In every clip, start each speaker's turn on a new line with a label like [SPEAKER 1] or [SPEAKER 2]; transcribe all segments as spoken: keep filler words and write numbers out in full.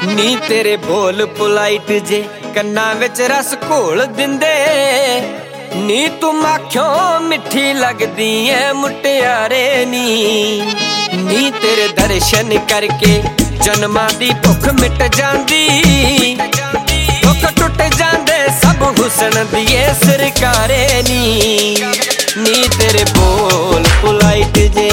[SPEAKER 1] ਨੀ ਤੇਰੇ ਬੋਲ ਪੁਲਾਈਟ ਜੇ ਕੰਨਾਂ ਵਿੱਚ ਰਸ ਘੋਲ ਦਿੰਦੇ। ਨੀ ਤੂੰ ਆਖਿਓ ਮਿੱਠੀ ਲੱਗਦੀ ਐ ਮੁਟਿਆਰੇ ਨੀ। ਨੀ ਤੇਰੇ ਦਰਸ਼ਨ ਕਰਕੇ ਜਨਮਾਂ ਦੀ ਭੁੱਖ ਮਿਟ ਜਾਂਦੀ। ਦੁੱਖ ਟੁੱਟ ਜਾਂਦੇ ਸਭ ਹੁਸਨ ਦੀਏ ਸਰਕਾਰੇ ਨੀ। ਨੀ ਤੇਰੇ ਬੋਲ ਪੁਲਾਈਟ ਜੇ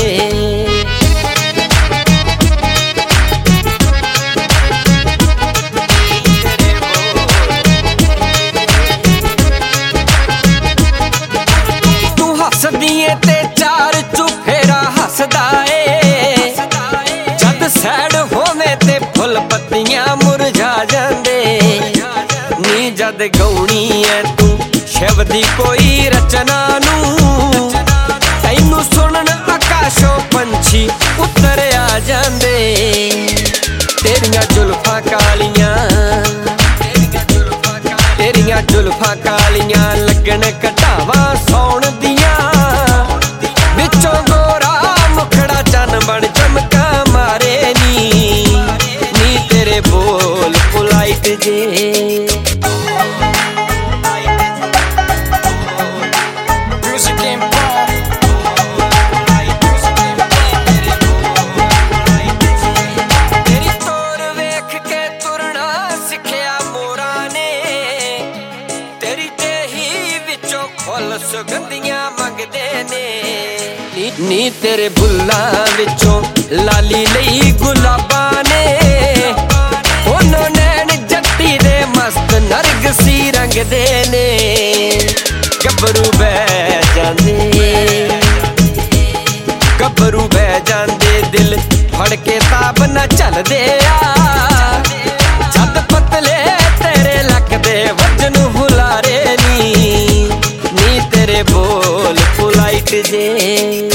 [SPEAKER 1] ਹੱਸਦੀਏ ਤੇ ਚਾਰ ਚੁਫੇਰਾ ਹੱਸਦਾ ਏ। ਜਦ ਸੈਡ ਹੋਵੇ ਤੇ ਫੁੱਲ ਪੱਤੀਆਂ ਮੁਰਝਾ ਜਾਂਦੇ। ਨੀ ਜਦ ਗਾਉਣੀ ਐ ਤੂੰ ਸ਼ਿਵ ਦੀ ਕੋਈ ਰਚਨਾ ਨੂੰ। ਤੈਨੂੰ ਸੁਣਨ ਆਕਾਸ਼ੋਂ ਪੰਛੀ ਉੱਤਰ ਆ ਜਾਂਦੇ। ਤੇਰੀਆਂ ਜ਼ੁਲਫਾਂ ਕਾਲੀਆਂ ਤੇਰੀਆਂ ਜ਼ੁਲਫਾਂ ਕਾਲੀਆਂ ਲੱਗਣ ਘਟਾਵਾਂ ਸੌਣ ਦੀਆਂ। ਵਿੱਚੋਂ ਗੋਰਾ ਮੁਖੜਾ ਚੰਨ ਬਣ ਚਮਕਾ ਮਾਰੇ ਨੀ। ਨੀ ਤੇਰੇ ਬੋਲ ਪੁਲਾਈਟ ਜੇ ਸੁਗੰਧੀਆਂ ਮੰਗਦੇ ਨੇ। ਨੀ ਤੇਰੇ ਬੁੱਲਾਂ ਵਿੱਚੋਂ ਲਾਲੀ ਲਈ ਗੁਲਾਬਾਂ ਨੇ। ਉਹਨਾਂ ਨੈਣ ਜੱਟੀ ਦੇ ਮਸਤ ਨਰਗਸੀ ਰੰਗਦੇ ਨੇ। ਗੱਭਰੂ ਬਹਿ ਜਾਂਦੇ ਗੱਭਰੂ ਬਹਿ ਜਾਂਦੇ ਦਿਲ ਫੜ ਕੇ ਤਾਬ ਨਾ ਚੱਲਦੇ ਆ। ਜਦ ਪਤਲੇ ਤੇਰੇ ਲੱਕ ਦੇ ਵਜਨ ਹੁਲਾਰੇ ਨੀ। ਨੀ ਤੇਰੇ ਬੋਲ ਪੁਲਾਈਟ ਜੇ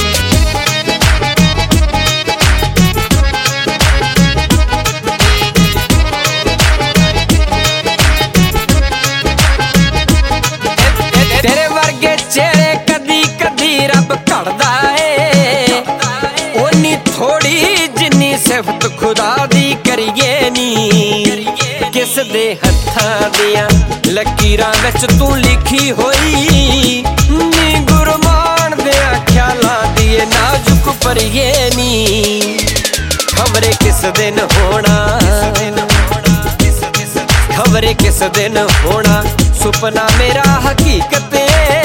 [SPEAKER 1] ਤੇਰੇ ਵਰਗੇ ਚਿਹਰੇ ਕਦੀ ਕਦੀ ਰੱਬ ਘੜਦਾ ਏ। ਓਨੀ ਥੋੜੀ ਜਿੰਨੀ ਸਿਫਤ ਖੁਦਾ ਦੀ ਕਰੀਏ ਨੀ। ਕਿਸ ਦੇ ਹੱਥਾਂ ਦੀਆਂ ਲਕੀਰਾਂ ਵਿੱਚ ਤੂੰ ਲਿਖੀ ਹੋਈ। ਨੀ ਗੁਰਮਾਨ ਦੇ ਖਿਆਲਾਂ ਦੀ ਏ ਨਾਜ਼ੁਕ ਪਰੀਏ ਨੀ। ਖਬਰੇ ਕਿਸ ਦਿਨ ਹੋਣਾ ਖਬਰੇ ਕਿਸ ਦਿਨ ਹੋਣਾ ਸੁਪਨਾ ਮੇਰਾ ਹਕੀਕਤ ਏ।